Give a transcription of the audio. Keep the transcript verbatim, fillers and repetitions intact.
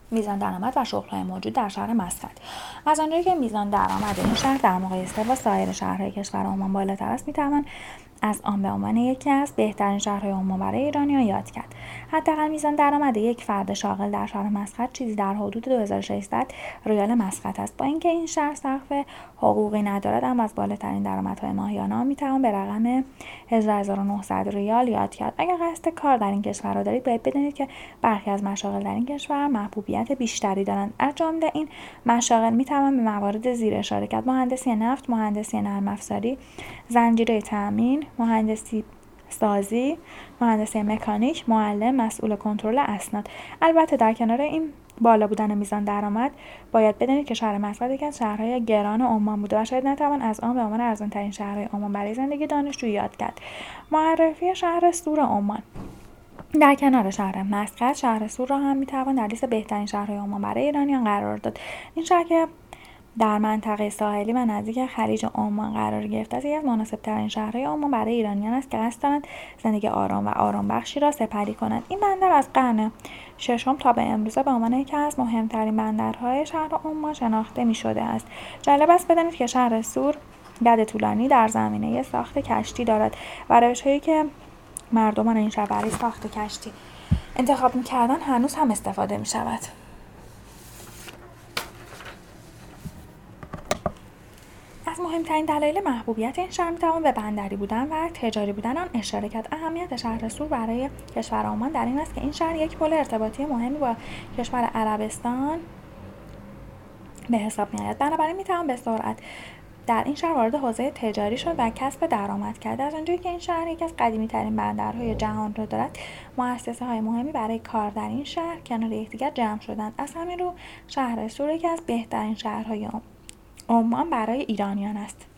میزان درآمد و شغل‌های موجود در شهر مسقط. از آنجایی که میزان درآمد این شهر در مقایسه با سایر شهرهای کشور عمان بالاتر است، میتوان از آن به عنوان یکی از بهترین شهرهای عمان برای ایرانیان یاد کرد. حداقل میزان درآمد یک فرد شاغل در شهر مسقط چیزی در حدود دو هزار و ششصد ریال مسقط است. با اینکه این شهر سقف حقوقی ندارد، اما از بالاترین درآمدهای ماهیانه آن میتوان به رقم هجده هزار و نهصد ریال یاد کرد. اگر قصد کار در این کشور را دارید، باید بدانید که برخی از مشاغل در این کشور محبوبیت بیشتری دارند. از جمله این مشاغل میتوان به موارد زیر اشاره کرد: مهندسی نفت، مهندسی نرم افزاری، زنجیره تامین، مهندسی سازی، مهندسی مکانیک، معلم، مسئول کنترل اسناد. البته در کنار این بالا بودن میزان درآمد، باید بدانید که شهر مسقط یکی از شهرهای گران عمان بوده و شاید نتوان از آن به عنوان ارزان‌ترین شهرهای عمان برای زندگی دانشجو یاد کرد. معرفی شهر سور عمان. در کنار شهر مسقط، شهر سور را هم میتوان در لیست بهترین شهرهای عمان برای ایرانیان قرار داد. این شهر که در منطقه ساحلی و نزدیک خلیج عمان قرار گرفته است، یکی از مناسب‌ترین شهرهای عمان برای ایرانیان است که قصد دارند زندگی آرام و آرامبخشی را سپری کنند. این بندر از قرن ششم تا به امروزه به عنوان یکی از مهمترین بندرهای شهر عمان شناخته می‌شده است. جالب است بدانید که شهر سور گرد طولانی در زمینه ساخت کشتی دارد و روش‌هایی که مردمان این شهر برای ساخت کشتی انتخاب می‌کردند هنوز هم استفاده می‌شود. از مهمترین دلایل محبوبیت این شهر میتوان به بندری بودن و تجاری بودن آن اشاره کرد. اهمیت شهر سور برای کشور عمان در این است که این شهر یک پل ارتباطی مهمی با کشور عربستان به حساب می‌آید. بنابراین میتوان به سرعت در این شهر وارد حوزه تجاری شد و کسب درآمد کرد. از آنجایی که این شهر یکی از قدیمی‌ترین بندرهای جهان را دارد، مؤسسه‌های مهمی برای کار در این شهر کنار یکدیگر جمع شدند. از همین رو شهر سور یکی از بهترین شهرهای عمان برای ایرانیان است.